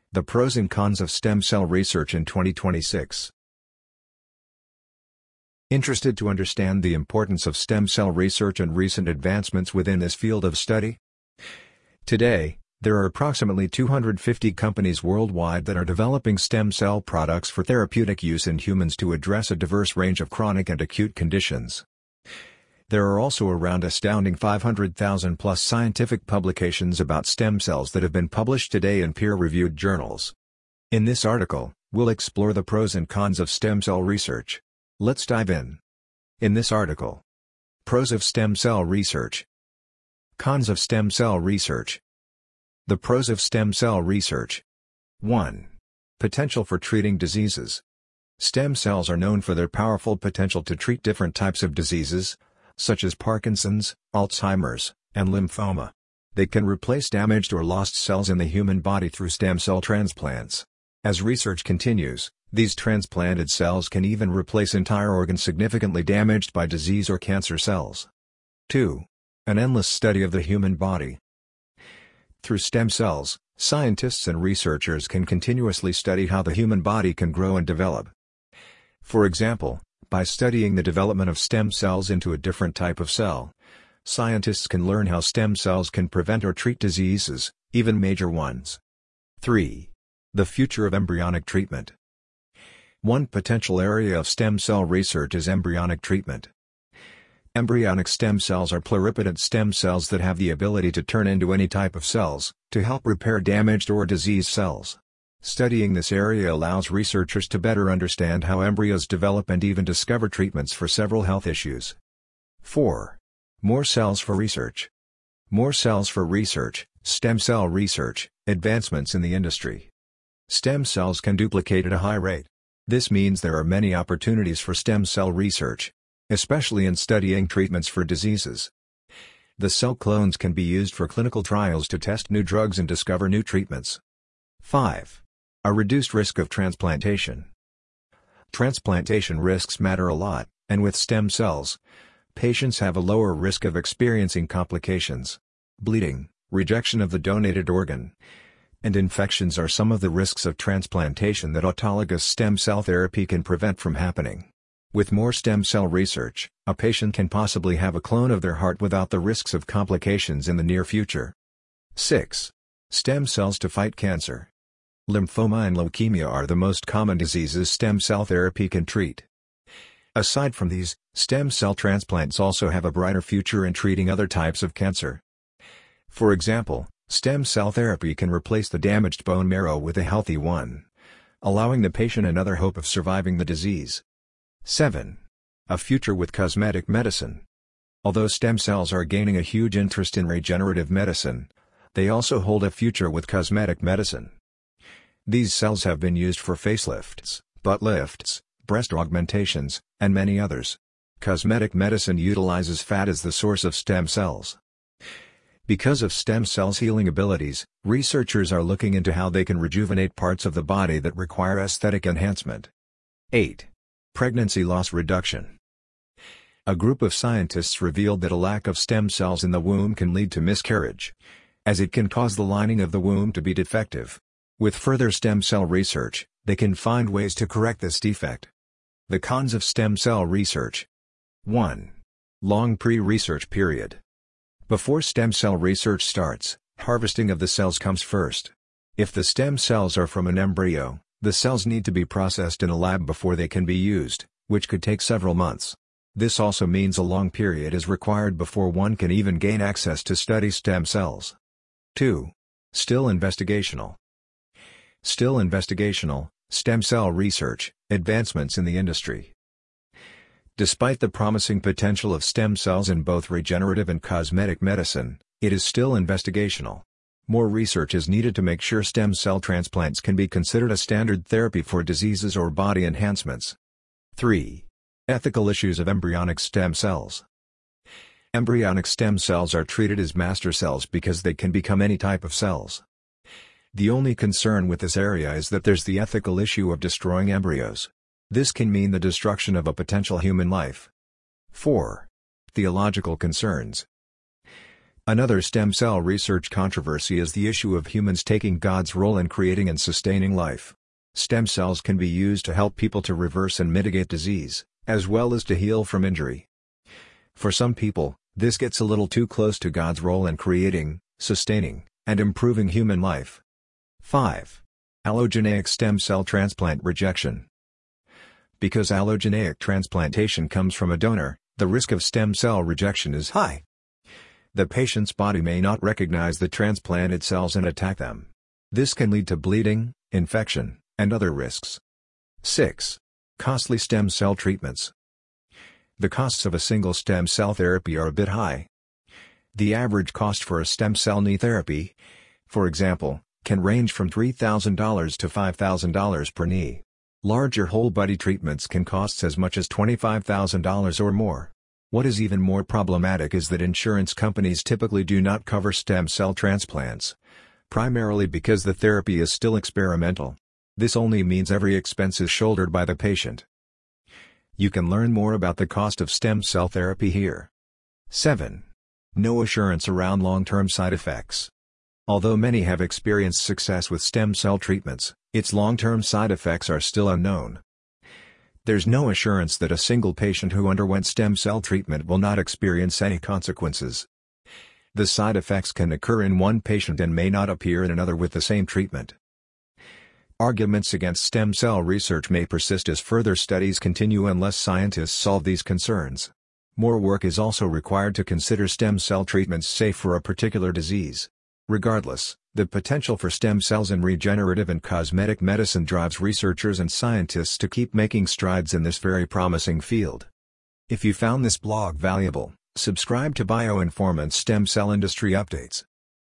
The pros and cons of stem cell research in 2026. Interested to understand the importance of stem cell research and recent advancements within this field of study? Today, there are approximately 250 companies worldwide that are developing stem cell products for therapeutic use in humans to address a diverse range of chronic and acute conditions. There are also around astounding 500,000 plus scientific publications about stem cells that have been published today in peer-reviewed journals. In this article, we'll explore the pros and cons of stem cell research. Let's dive in. In this article, pros of stem cell research. Cons of stem cell research. The pros of stem cell research. 1. Potential for treating diseases. Stem cells are known for their powerful potential to treat different types of diseases, such as Parkinson's, Alzheimer's, and lymphoma. They can replace damaged or lost cells in the human body through stem cell transplants. As research continues, these transplanted cells can even replace entire organs significantly damaged by disease or cancer cells. 2. An endless study of the human body. Through stem cells, scientists and researchers can continuously study how the human body can grow and develop. For example, by studying the development of stem cells into a different type of cell, scientists can learn how stem cells can prevent or treat diseases, even major ones. 3. The future of embryonic treatment. One potential area of stem cell research is embryonic treatment. Embryonic stem cells are pluripotent stem cells that have the ability to turn into any type of cells, to help repair damaged or diseased cells. Studying this area allows researchers to better understand how embryos develop and even discover treatments for several health issues. 4. More cells for research. More cells for research, stem cell research, advancements in the industry. Stem cells can duplicate at a high rate. This means there are many opportunities for stem cell research, especially in studying treatments for diseases. The cell clones can be used for clinical trials to test new drugs and discover new treatments. 5. A reduced risk of transplantation. Transplantation risks matter a lot, and with stem cells, patients have a lower risk of experiencing complications. Bleeding, rejection of the donated organ, and infections are some of the risks of transplantation that autologous stem cell therapy can prevent from happening. With more stem cell research, a patient can possibly have a clone of their heart without the risks of complications in the near future. 6. Stem cells to fight cancer. Lymphoma and leukemia are the most common diseases stem cell therapy can treat. Aside from these, stem cell transplants also have a brighter future in treating other types of cancer. For example, stem cell therapy can replace the damaged bone marrow with a healthy one, allowing the patient another hope of surviving the disease. 7. A future with cosmetic medicine. Although stem cells are gaining a huge interest in regenerative medicine, they also hold a future with cosmetic medicine. These cells have been used for facelifts, butt lifts, breast augmentations, and many others. Cosmetic medicine utilizes fat as the source of stem cells. Because of stem cells' healing abilities, researchers are looking into how they can rejuvenate parts of the body that require aesthetic enhancement. 8. Pregnancy loss reduction. A group of scientists revealed that a lack of stem cells in the womb can lead to miscarriage, as it can cause the lining of the womb to be defective. With further stem cell research, they can find ways to correct this defect. The cons of stem cell research. 1. Long pre-research period. Before stem cell research starts, harvesting of the cells comes first. If the stem cells are from an embryo, the cells need to be processed in a lab before they can be used, which could take several months. This also means a long period is required before one can even gain access to study stem cells. 2. Still investigational. Still investigational, stem cell research, advancements in the industry. Despite the promising potential of stem cells in both regenerative and cosmetic medicine, it is still investigational. More research is needed to make sure stem cell transplants can be considered a standard therapy for diseases or body enhancements. 3. Ethical issues of embryonic stem cells. Embryonic stem cells are treated as master cells because they can become any type of cells. The only concern with this area is that there's the ethical issue of destroying embryos. This can mean the destruction of a potential human life. 4. Theological concerns. Another stem cell research controversy is the issue of humans taking God's role in creating and sustaining life. Stem cells can be used to help people to reverse and mitigate disease, as well as to heal from injury. For some people, this gets a little too close to God's role in creating, sustaining, and improving human life. 5. Allogeneic stem cell transplant rejection. Because allogeneic transplantation comes from a donor, the risk of stem cell rejection is high. The patient's body may not recognize the transplanted cells and attack them. This can lead to bleeding, infection, and other risks. 6. Costly stem cell treatments. The costs of a single stem cell therapy are a bit high. The average cost for a stem cell knee therapy, for example, can range from $3,000 to $5,000 per knee. Larger whole-body treatments can cost as much as $25,000 or more. What is even more problematic is that insurance companies typically do not cover stem cell transplants, primarily because the therapy is still experimental. This only means every expense is shouldered by the patient. You can learn more about the cost of stem cell therapy here. 7. No assurance around long-term side effects. Although many have experienced success with stem cell treatments, its long-term side effects are still unknown. There's no assurance that a single patient who underwent stem cell treatment will not experience any consequences. The side effects can occur in one patient and may not appear in another with the same treatment. Arguments against stem cell research may persist as further studies continue unless scientists solve these concerns. More work is also required to consider stem cell treatments safe for a particular disease. Regardless, the potential for stem cells in regenerative and cosmetic medicine drives researchers and scientists to keep making strides in this very promising field. If you found this blog valuable, subscribe to BioInformant's Stem Cell Industry Updates.